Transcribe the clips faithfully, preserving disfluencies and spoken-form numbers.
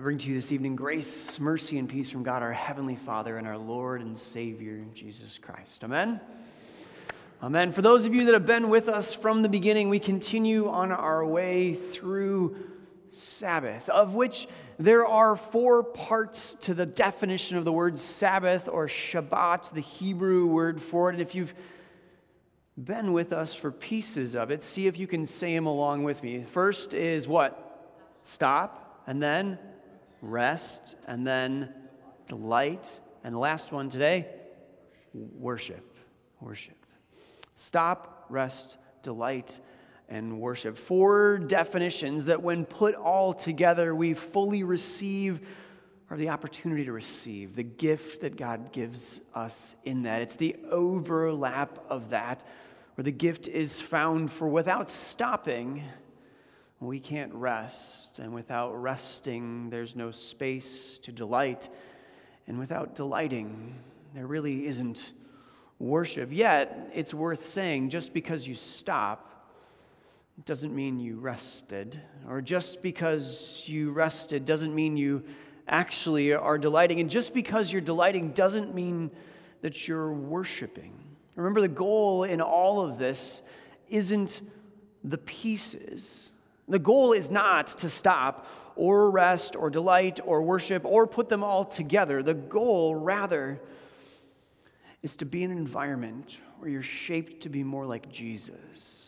bring to you this evening grace, mercy, and peace from God, our Heavenly Father, and our Lord and Savior, Jesus Christ. Amen? Amen. For those of you that have been with us from the beginning, we continue on our way through Sabbath, of which there are four parts to the definition of the word Sabbath or Shabbat, the Hebrew word for it. If you've been with us for pieces of it, see if you can say them along with me. First is what? Stop, and then rest, and then delight, and the last one today, worship. Worship. Stop, rest, delight, and worship. Four definitions that when put all together, we fully receive, or the opportunity to receive, the gift that God gives us in that. It's the overlap of that, where the gift is found for without stopping, we can't rest, and without resting, there's no space to delight, and without delighting, there really isn't worship. Yet, it's worth saying, just because you stop doesn't mean you rested, or just because you rested doesn't mean you actually are delighting, and just because you're delighting doesn't mean that you're worshiping. Remember, the goal in all of this isn't the pieces. The goal is not to stop or rest or delight or worship or put them all together. The goal, rather, is to be in an environment where you're shaped to be more like Jesus.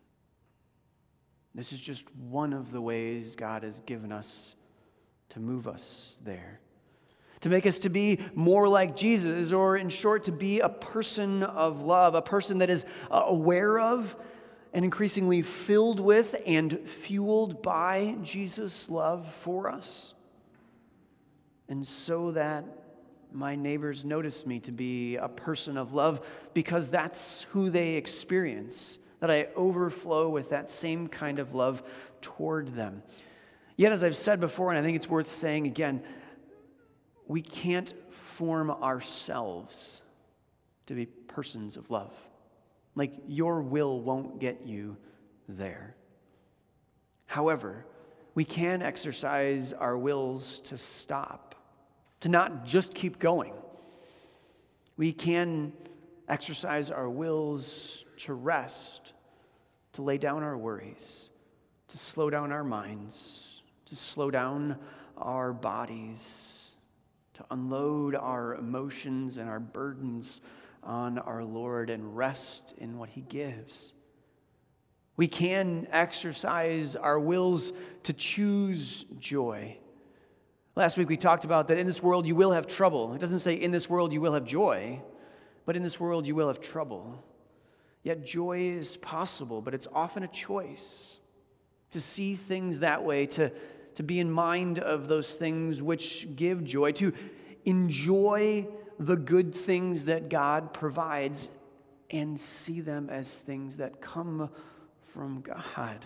This is just one of the ways God has given us to move us there. To make us to be more like Jesus, or in short, to be a person of love, a person that is aware of and increasingly filled with and fueled by Jesus' love for us. And so that my neighbors notice me to be a person of love because that's who they experience, that I overflow with that same kind of love toward them. Yet, as I've said before, and I think it's worth saying again, we can't form ourselves to be persons of love. Like, your will won't get you there. However, we can exercise our wills to stop, to not just keep going. We can exercise our wills to rest, to lay down our worries, to slow down our minds, to slow down our bodies, to unload our emotions and our burdens on our Lord and rest in what He gives. We can exercise our wills to choose joy. Last week we talked about that in this world you will have trouble. It doesn't say in this world you will have joy, but in this world you will have trouble. Yet joy is possible, but it's often a choice to see things that way, to, to be in mind of those things which give joy, to enjoy the good things that God provides and see them as things that come from God.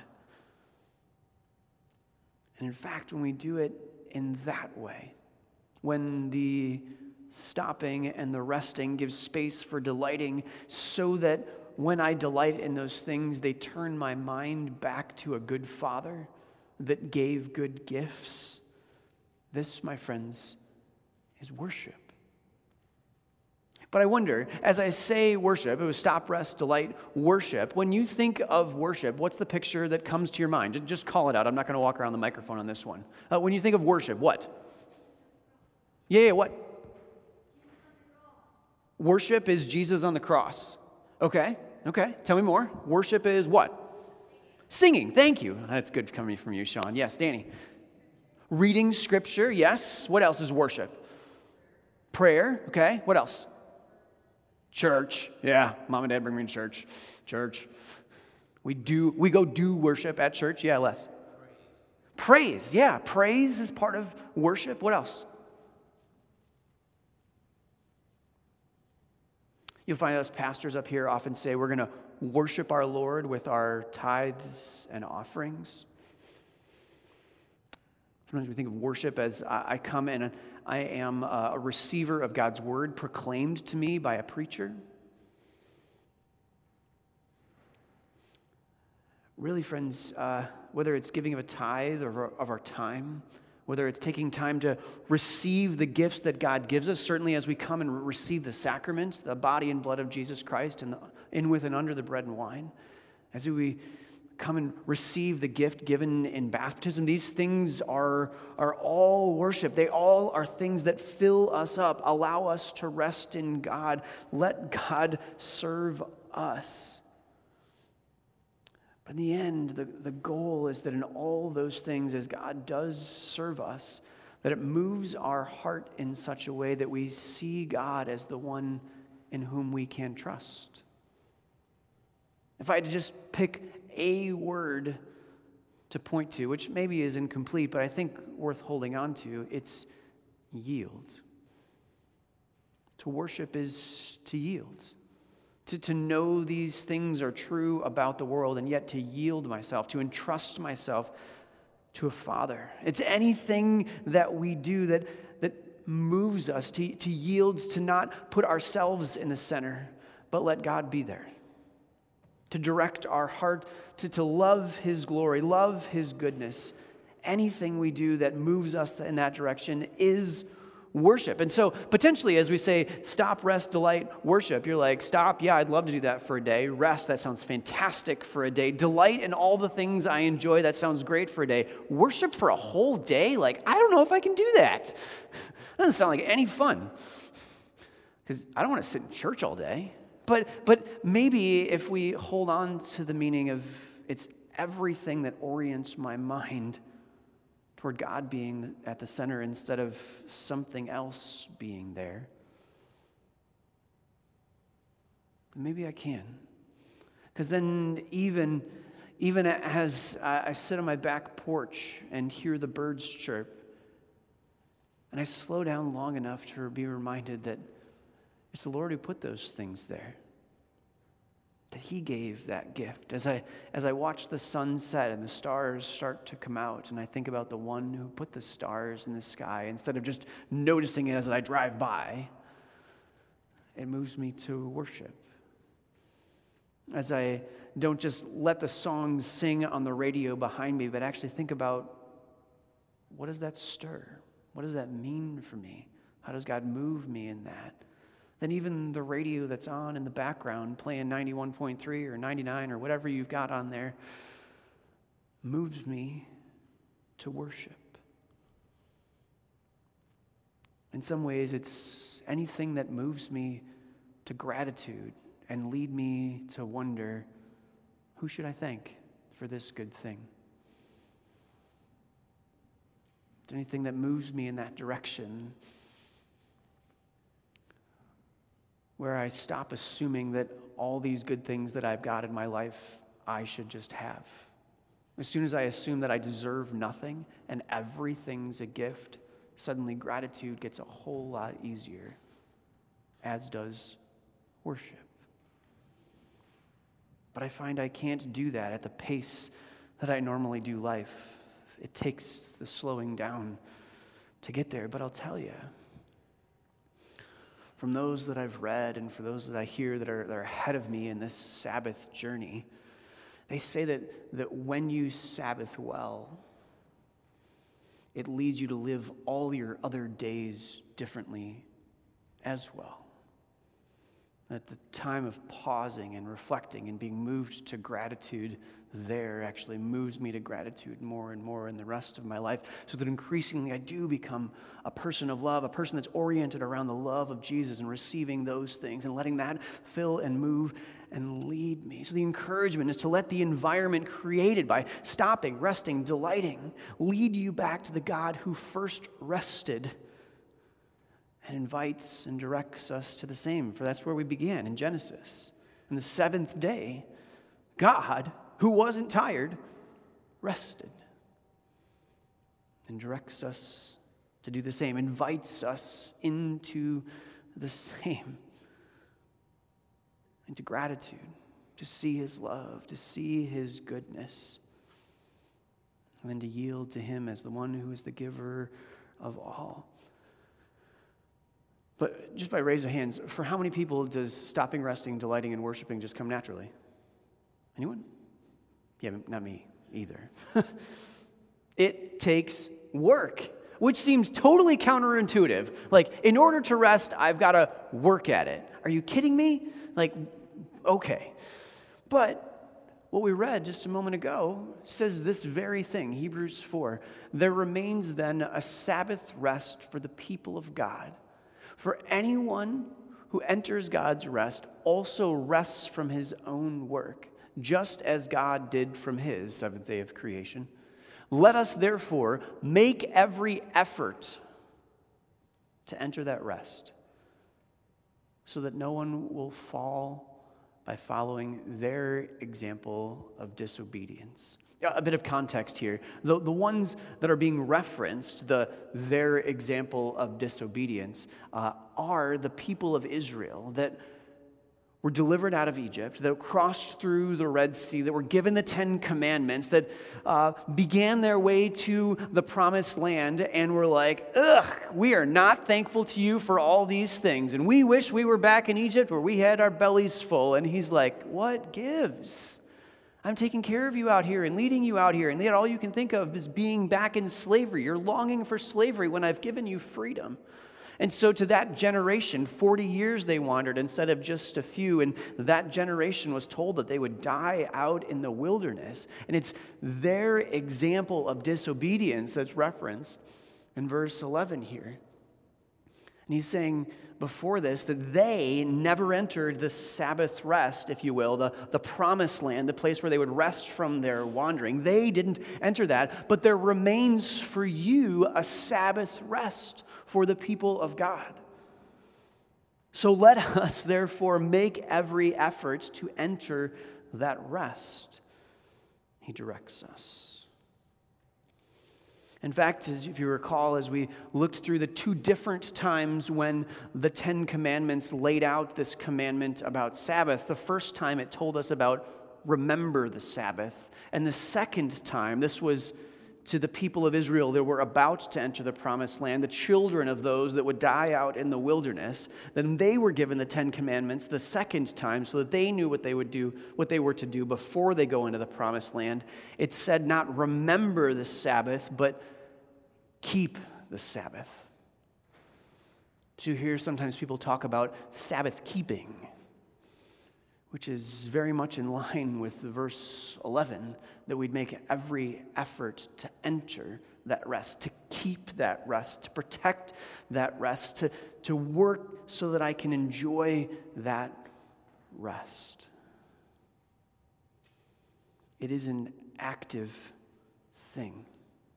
And in fact, when we do it in that way, when the stopping and the resting gives space for delighting, so that when I delight in those things, they turn my mind back to a good Father that gave good gifts, this, my friends, is worship. But I wonder, as I say worship, it was stop, rest, delight, worship. When you think of worship, what's the picture that comes to your mind? Just call it out. I'm not going to walk around the microphone on this one. Uh, when you think of worship, what? Yeah, yeah, what? Worship is Jesus on the cross. Okay, okay. Tell me more. Worship is what? Singing. Thank you. That's good coming from you, Sean. Yes, Danny. Reading Scripture. Yes. What else is worship? Prayer. Okay. What else? Church. Yeah, mom and dad bring me to church. Church. We do. We go do worship at church. Yeah, Les. Praise. Praise. Yeah, praise is part of worship. What else? You'll find us pastors up here often say we're going to worship our Lord with our tithes and offerings. Sometimes we think of worship as I come and I am a receiver of God's word proclaimed to me by a preacher. Really, friends, uh, whether it's giving of a tithe or of our time, whether it's taking time to receive the gifts that God gives us, certainly as we come and receive the sacraments, the body and blood of Jesus Christ, and the, in with and under the bread and wine, as we come and receive the gift given in baptism, these things are, are all worship. They all are things that fill us up, allow us to rest in God, let God serve us. But in the end, the, the goal is that in all those things, as God does serve us, that it moves our heart in such a way that we see God as the one in whom we can trust. If I had to just pick a word to point to, which maybe is incomplete, but I think worth holding on to, it's yield. To worship is to yield. To, to know these things are true about the world, and yet to yield myself, to entrust myself to a Father. It's anything that we do that, that moves us to, to yield, to not put ourselves in the center, but let God be there. To direct our heart, to, to love His glory, love His goodness. Anything we do that moves us in that direction is worship. And so potentially as we say, stop, rest, delight, worship, you're like, stop, yeah, I'd love to do that for a day. Rest, that sounds fantastic for a day. Delight in all the things I enjoy, that sounds great for a day. Worship for a whole day? Like, I don't know if I can do that. That doesn't sound like any fun. Because I don't want to sit in church all day. But, but maybe if we hold on to the meaning of it's everything that orients my mind toward God being at the center instead of something else being there, maybe I can. Because then even, even as I sit on my back porch and hear the birds chirp, and I slow down long enough to be reminded that it's the Lord who put those things there, that He gave that gift. As I as I watch the sun set and the stars start to come out, and I think about the one who put the stars in the sky, instead of just noticing it as I drive by, it moves me to worship. As I don't just let the songs sing on the radio behind me, but actually think about, what does that stir? What does that mean for me? How does God move me in that? Then even the radio that's on in the background playing ninety-one point three or ninety-nine or whatever you've got on there moves me to worship. In some ways, it's anything that moves me to gratitude and lead me to wonder, who should I thank for this good thing? It's anything that moves me in that direction, where I stop assuming that all these good things that I've got in my life, I should just have. As soon as I assume that I deserve nothing and everything's a gift, suddenly gratitude gets a whole lot easier, as does worship. But I find I can't do that at the pace that I normally do life. It takes the slowing down to get there. But I'll tell you, from those that I've read and for those that I hear that are, that are ahead of me in this Sabbath journey, they say that, that when you Sabbath well, it leads you to live all your other days differently as well. That the time of pausing and reflecting and being moved to gratitude there actually moves me to gratitude more and more in the rest of my life, so that increasingly I do become a person of love, a person that's oriented around the love of Jesus and receiving those things and letting that fill and move and lead me. So the encouragement is to let the environment created by stopping, resting, delighting, lead you back to the God who first rested and invites and directs us to the same. For that's where we began in Genesis. On the seventh day, God, who wasn't tired, rested and directs us to do the same, invites us into the same, into gratitude, to see His love, to see His goodness, and then to yield to Him as the one who is the giver of all. But just by raise of hands, for how many people does stopping, resting, delighting, and worshiping just come naturally? Anyone? Yeah, not me either. It takes work. which seems totally counterintuitive. Like, in order to rest, I've got to work at it. Are you kidding me? Like, okay. But what we read just a moment ago says this very thing, Hebrews four. There remains then a Sabbath rest for the people of God. For anyone who enters God's rest also rests from his own work, just as God did from his seventh day of creation. Let us therefore make every effort to enter that rest, so that no one will fall by following their example of disobedience. A bit of context here. The, the ones that are being referenced, the their example of disobedience, uh, are the people of Israel that were delivered out of Egypt, that crossed through the Red Sea, that were given the Ten Commandments, that uh, began their way to the Promised Land and were like, ugh, we are not thankful to you for all these things. And we wish we were back in Egypt where we had our bellies full. And he's like, what gives? I'm taking care of you out here and leading you out here. And yet all you can think of is being back in slavery. You're longing for slavery when I've given you freedom. And so to that generation, forty years they wandered instead of just a few, and that generation was told that they would die out in the wilderness. And it's their example of disobedience that's referenced in verse eleven here. And he's saying before this that they never entered the Sabbath rest, if you will, the, the promised land, the place where they would rest from their wandering. They didn't enter that, but there remains for you a Sabbath rest for the people of God. So let us therefore make every effort to enter that rest. He directs us. In fact, as if you recall, as we looked through the two different times when the Ten Commandments laid out this commandment about Sabbath, the first time it told us about remember the Sabbath. And the second time, this was to the people of Israel that were about to enter the promised land, the children of those that would die out in the wilderness. Then they were given the Ten Commandments the second time so that they knew what they would do, what they were to do before they go into the promised land. It said not remember the Sabbath, but keep the Sabbath. Do you hear sometimes people talk about Sabbath keeping, which is very much in line with verse eleven, that we'd make every effort to enter that rest, to keep that rest, to protect that rest, to, to work so that I can enjoy that rest. It is an active thing.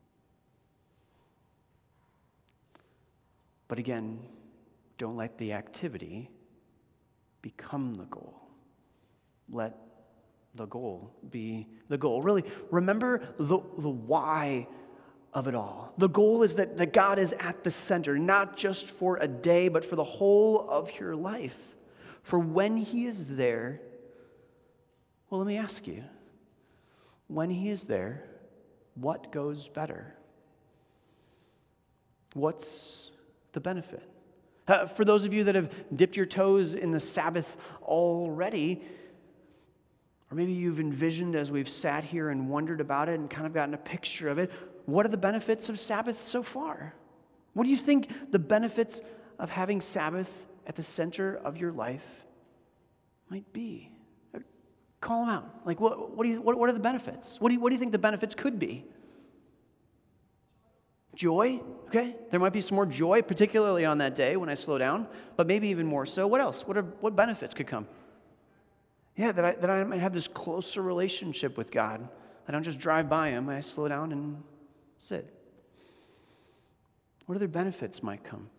But again, don't let the activity become the goal. Let the goal be the goal. Really, remember the, the why of it all. The goal is that, that God is at the center, not just for a day, but for the whole of your life. For when He is there, well, let me ask you, when He is there, what goes better? What's the benefit? Uh, for those of you that have dipped your toes in the Sabbath already, or maybe you've envisioned as we've sat here and wondered about it and kind of gotten a picture of it, what are the benefits of Sabbath so far? What do you think the benefits of having Sabbath at the center of your life might be? Call them out. Like, what, what, do you, what, what are the benefits? What do, you, what do you think the benefits could be? Joy, okay? There might be some more joy, particularly on that day when I slow down, but maybe even more so. What else? What are what benefits could come? Yeah, that I, that I might have this closer relationship with God. I don't just drive by Him, I slow down and sit. What other benefits might come?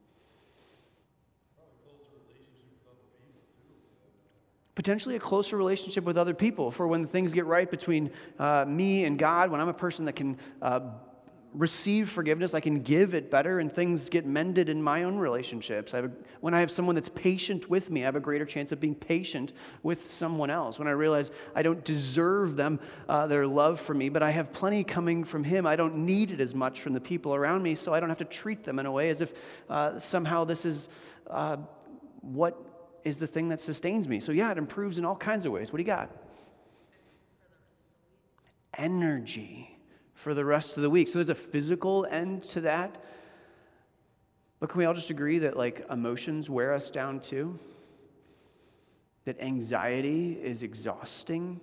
Potentially a closer relationship with other people for when things get right between uh, me and God, when I'm a person that can uh, receive forgiveness, I can give it better, and things get mended in my own relationships. I have a, when I have someone that's patient with me, I have a greater chance of being patient with someone else. When I realize I don't deserve them, uh, their love for me, but I have plenty coming from Him, I don't need it as much from the people around me, so I don't have to treat them in a way as if uh, somehow this is uh, what is the thing that sustains me. So yeah, it improves in all kinds of ways. What do you got? Energy. for the rest of the week. So there's a physical end to that. But can we all just agree that like emotions wear us down too? That anxiety is exhausting?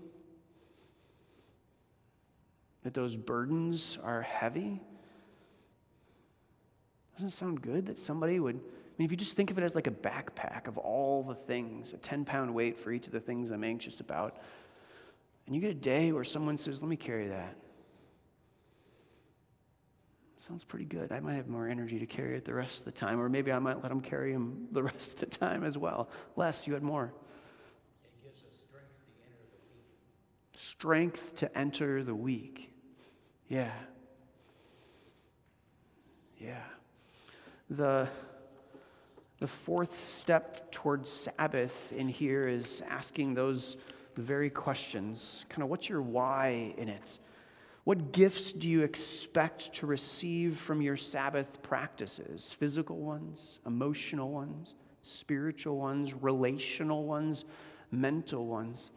That those burdens are heavy? Doesn't it sound good that somebody would, I mean, if you just think of it as like a backpack of all the things, a ten-pound weight for each of the things I'm anxious about, and you get a day where someone says, let me carry that. Sounds pretty good. I might have more energy to carry it the rest of the time, or maybe I might let them carry them the rest of the time as well. Les, you had more. It gives us strength to enter the week. Strength to enter the week. Yeah. Yeah. The, the fourth step towards Sabbath in here is asking those very questions. Kind of what's your why in it? What gifts do you expect to receive from your Sabbath practices? Physical ones, emotional ones, spiritual ones, relational ones, mental ones.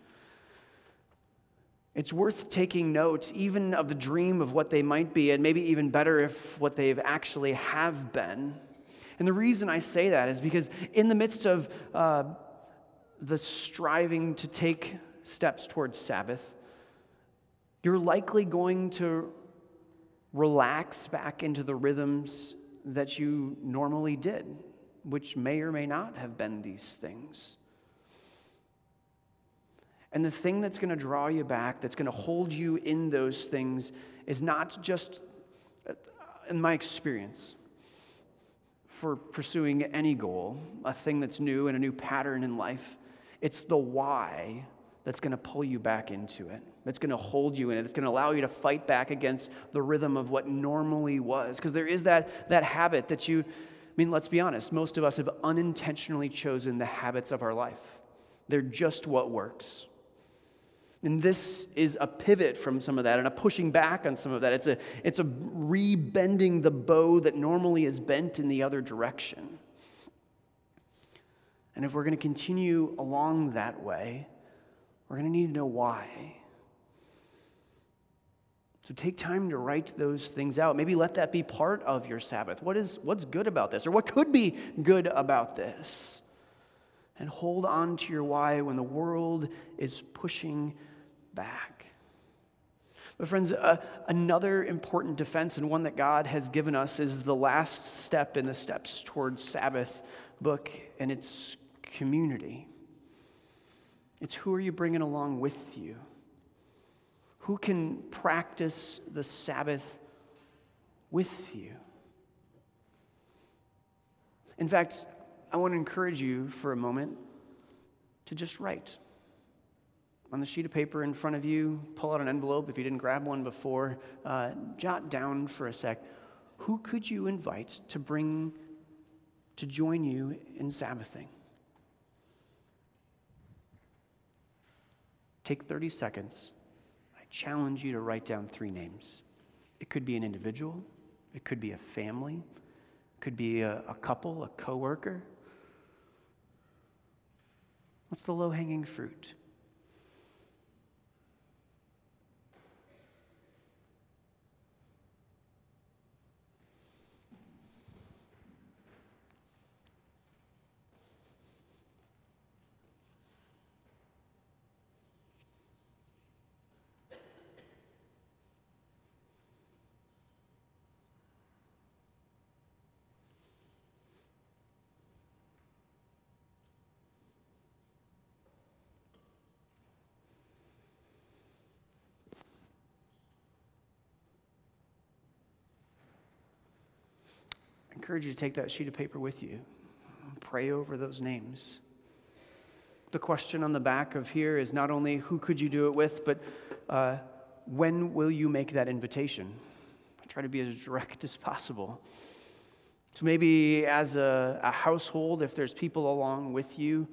It's worth taking note even of the dream of what they might be, and maybe even better if what they've actually have been. And the reason I say that is because in the midst of uh, the striving to take steps towards Sabbath, you're likely going to relax back into the rhythms that you normally did, which may or may not have been these things. And the thing that's going to draw you back, that's going to hold you in those things, is not just, in my experience, for pursuing any goal, a thing that's new and a new pattern in life. It's the why that's going to pull you back into it, that's going to hold you in it, that's going to allow you to fight back against the rhythm of what normally was. Because there is that, that habit that you, I mean, let's be honest, most of us have unintentionally chosen the habits of our life. They're just what works. And this is a pivot from some of that and a pushing back on some of that. It's a, it's a rebending the bow that normally is bent in the other direction. And if we're going to continue along that way, we're going to need to know why. So take time to write those things out. Maybe let that be part of your Sabbath. What is, what's good about this? Or what could be good about this? And hold on to your why when the world is pushing back. But friends, uh, another important defense, and one that God has given us, is the last step in the steps towards Sabbath book, and it's community. It's who are you bringing along with you? Who can practice the Sabbath with you? In fact, I want to encourage you for a moment to just write. On the sheet of paper in front of you, pull out an envelope if you didn't grab one before, uh, jot down for a sec. Who could you invite to bring, to join you in Sabbathing? Take thirty seconds. I challenge you to write down three names. It could be an individual. It could be a family. It could be a, a couple, a coworker. What's the low-hanging fruit? I encourage you to take that sheet of paper with you. Pray over those names. The question on the back of here is not only who could you do it with, but uh, when will you make that invitation? I try to be as direct as possible. So maybe as a, a household, if there's people along with you,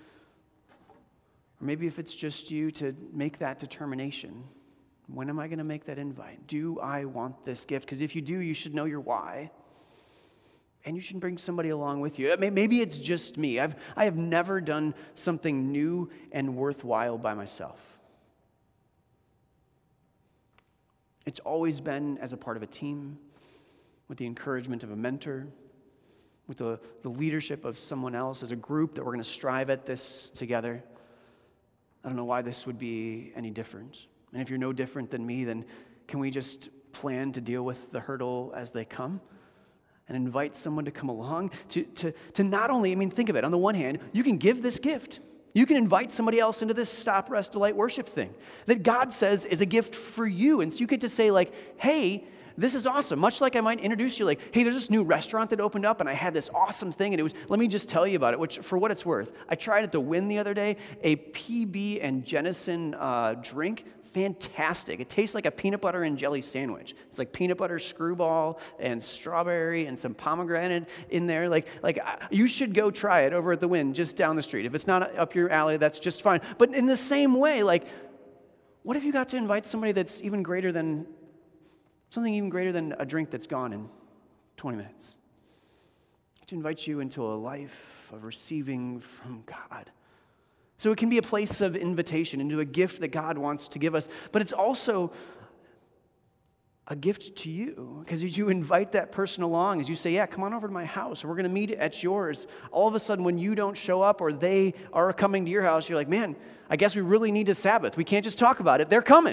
or maybe if it's just you, to make that determination. When am I going to make that invite? Do I want this gift? Because if you do, you should know your why. And you should bring somebody along with you. Maybe it's just me. I've, I have never done something new and worthwhile by myself. It's always been as a part of a team, with the encouragement of a mentor, with the, the leadership of someone else, as a group that we're going to strive at this together. I don't know why this would be any different. And if you're no different than me, then can we just plan to deal with the hurdle as they come and invite someone to come along to, to, to not only, I mean, think of it. On the one hand, you can give this gift. You can invite somebody else into this stop, rest, delight, worship thing that God says is a gift for you. And so you get to say like, hey, this is awesome. Much like I might introduce you like, hey, there's this new restaurant that opened up and I had this awesome thing and it was, let me just tell you about it, which for what it's worth, I tried at the Wynn the other day, a P B and Jennison uh, drink. Fantastic. It tastes like a peanut butter and jelly sandwich. It's like peanut butter screwball and strawberry and some pomegranate in there. Like, like you should go try it over at the Wynn just down the street. If it's not up your alley, that's just fine. But in the same way, like, what if you got to invite somebody that's even greater than, something even greater than a drink that's gone in twenty minutes? To invite you into a life of receiving from God. So it can be a place of invitation into a gift that God wants to give us, but it's also a gift to you, because as you invite that person along, as you say, yeah, come on over to my house, or we're going to meet at yours, all of a sudden when you don't show up or they are coming to your house, you're like, man, I guess we really need a Sabbath. We can't just talk about it. They're coming.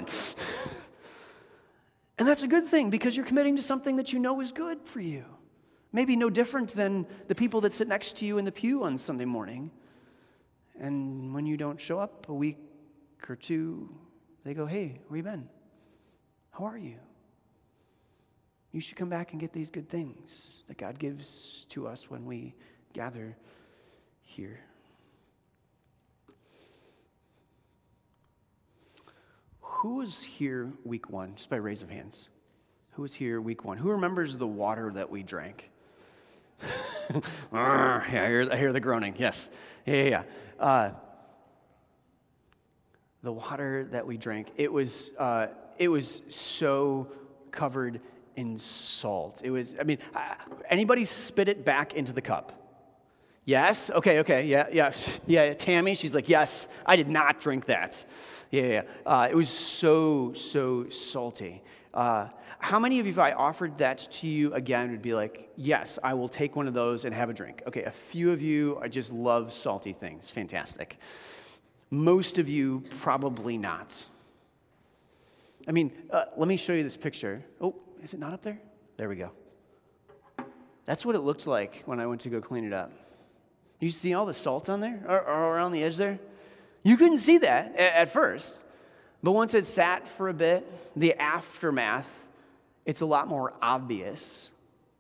And that's a good thing, because you're committing to something that you know is good for you. Maybe no different than the people that sit next to you in the pew on Sunday morning. And when you don't show up a week or two, they go, hey, where you been? How are you? You should come back and get these good things that God gives to us when we gather here. Who was here week one? Just by raise of hands. Who was here week one? Who remembers the water that we drank? yeah, I hear, I hear the groaning. Yes. Yeah, yeah, yeah. Uh, the water that we drank, it was uh, it was so covered in salt. It was, I mean, uh, anybody spit it back into the cup? Yes? Okay, okay, yeah, yeah. Yeah, Tammy, she's like, yes, I did not drink that. Yeah, yeah, yeah. Uh, it was so, so salty. Uh, how many of you, if I offered that to you again, would be like, yes, I will take one of those and have a drink? Okay, a few of you, I just love salty things. Fantastic. Most of you, probably not. I mean, uh, let me show you this picture. Oh, is it not up there? There we go. That's what it looked like when I went to go clean it up. You see all the salt on there, or, or around the edge there? You couldn't see that at, at first. But once it sat for a bit, the aftermath, it's a lot more obvious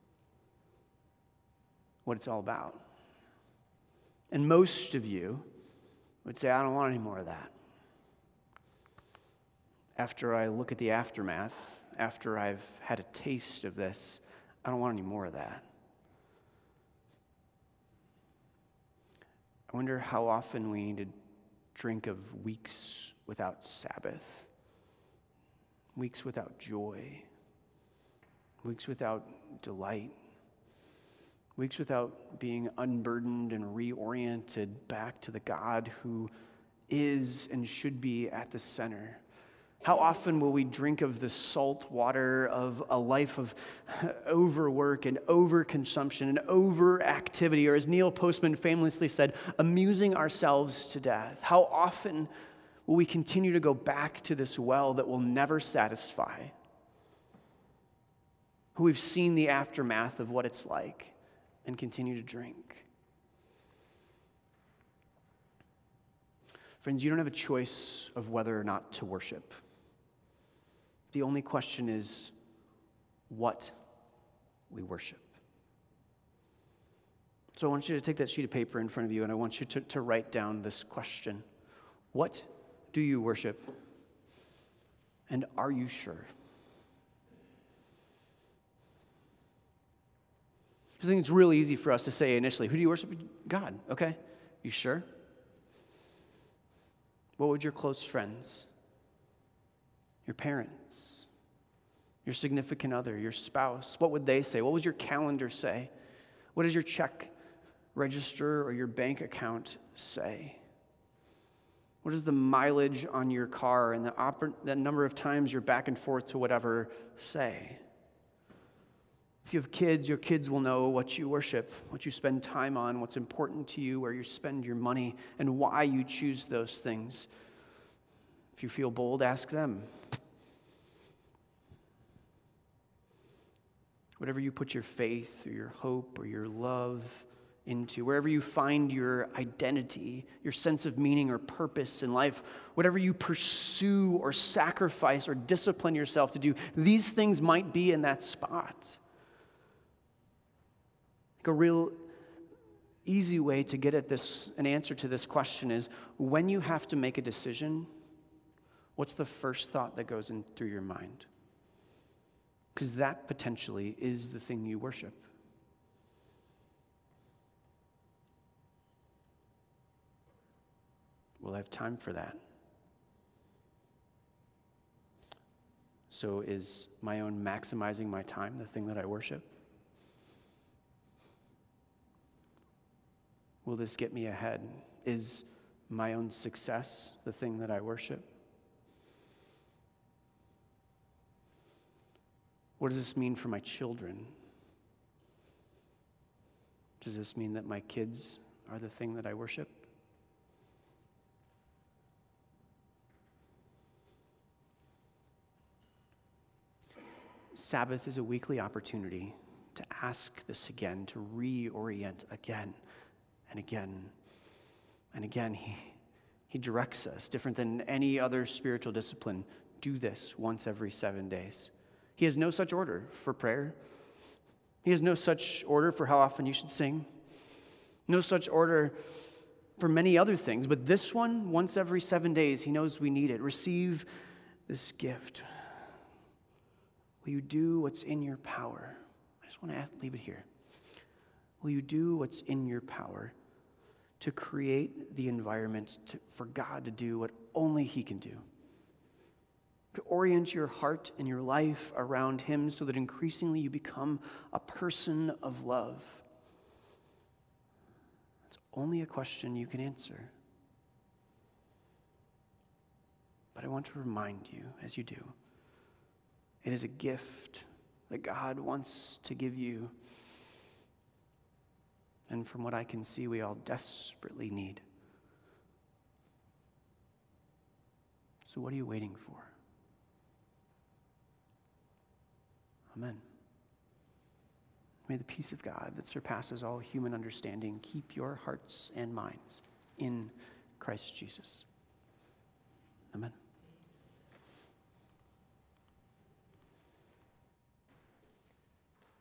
what it's all about. And most of you would say, I don't want any more of that. After I look at the aftermath, after I've had a taste of this, I don't want any more of that. I wonder how often we need to drink of weeks without Sabbath, weeks without joy, weeks without delight, weeks without being unburdened and reoriented back to the God who is and should be at the center. How often will we drink of the salt water of a life of overwork and overconsumption and overactivity, or as Neil Postman famously said, amusing ourselves to death? How often will we continue to go back to this well that will never satisfy? Who we've seen the aftermath of what it's like and continue to drink. Friends, you don't have a choice of whether or not to worship. The only question is what we worship. So I want you to take that sheet of paper in front of you, and I want you to, to write down this question. What do you worship? And are you sure? Because I think it's really easy for us to say initially, who do you worship? God. Okay. You sure? What would your close friends, your parents, your significant other, your spouse, what would they say? What would your calendar say? What does your check register or your bank account say? What does the mileage on your car and the, oper- the number of times you're back and forth to whatever say? If you have kids, your kids will know what you worship, what you spend time on, what's important to you, where you spend your money, and why you choose those things. If you feel bold, ask them. Whatever you put your faith or your hope or your love into, wherever you find your identity, your sense of meaning or purpose in life, whatever you pursue or sacrifice or discipline yourself to do, these things might be in that spot. A real easy way to get at this, an answer to this question is, when you have to make a decision, what's the first thought that goes in through your mind? Because that potentially is the thing you worship. Will I have time for that? So is my own maximizing my time the thing that I worship? Will this get me ahead? Is my own success the thing that I worship? What does this mean for my children? Does this mean that my kids are the thing that I worship? Sabbath is a weekly opportunity to ask this again, to reorient again and again and again. He, he directs us, different than any other spiritual discipline. Do this once every seven days. He has no such order for prayer. He has no such order for how often you should sing. No such order for many other things. But this one, once every seven days, he knows we need it. Receive this gift. Will you do what's in your power? I just want to ask, leave it here. Will you do what's in your power to create the environment to, for God to do what only he can do? To orient your heart and your life around him so that increasingly you become a person of love. It's only a question you can answer. But I want to remind you, as you do, it is a gift that God wants to give you. And from what I can see, we all desperately need. So what are you waiting for? Amen. May the peace of God that surpasses all human understanding keep your hearts and minds in Christ Jesus. Amen.